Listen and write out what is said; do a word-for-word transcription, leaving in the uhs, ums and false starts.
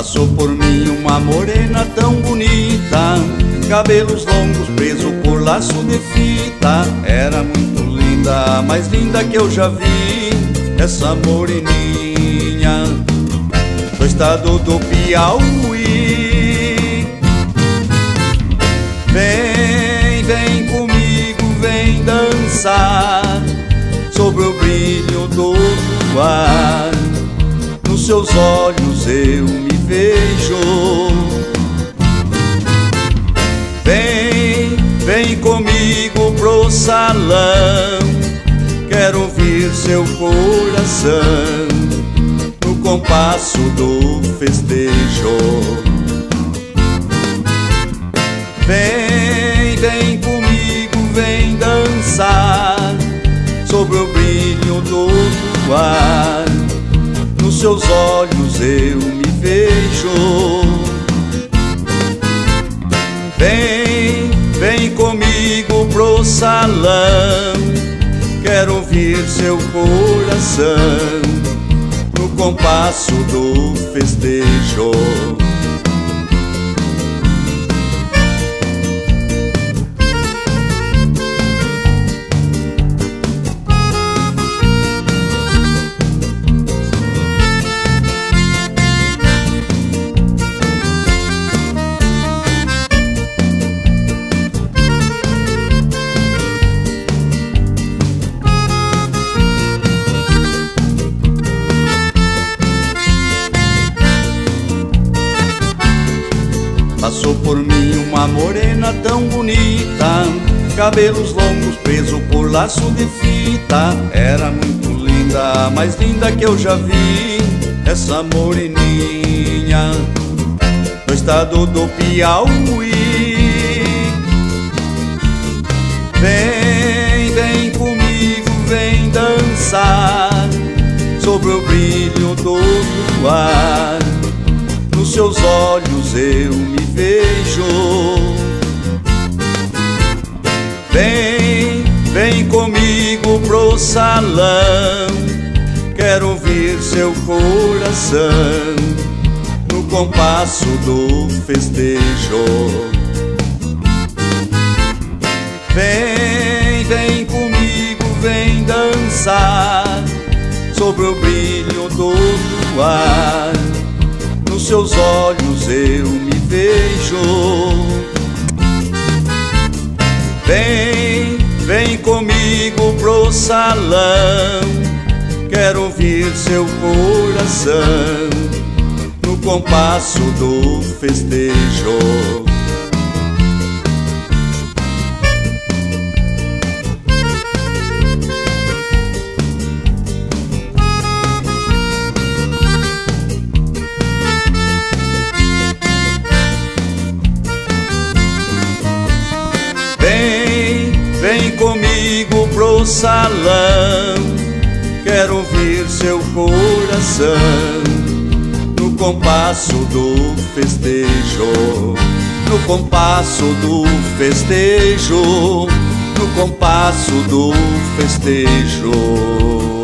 Passou por mim uma morena tão bonita, cabelos longos presos por laço de fita. Era muito linda, a mais linda que eu já vi, essa moreninha do estado do Piauí. Vem, vem comigo, vem dançar sobre o brilho do luar. Nos seus olhos eu me vejo. Vem, vem comigo pro salão, quero ouvir seu coração no compasso do festejo. Vem, vem comigo, vem dançar sobre o brilho do luar. Nos seus olhos eu me vejo. Vem, vem comigo pro salão, quero ouvir seu coração no compasso do festejo. Passou por mim uma morena tão bonita, cabelos longos presos por laço de fita. Era muito linda, a mais linda que eu já vi, essa moreninha do estado do Piauí. Vem, vem comigo, vem dançar sobre o brilho do luar. Nos seus olhos eu me vejo. Vem, vem comigo pro salão, quero ouvir seu coração no compasso do festejo. Vem, vem comigo, vem dançar sobre o brilho do luar. Nos seus olhos eu me vejo. Vem, vem comigo pro salão, quero ouvir seu coração no compasso do festejo. Vem, vem comigo pro salão, quero ouvir seu coração no compasso do festejo. No compasso do festejo, no compasso do festejo.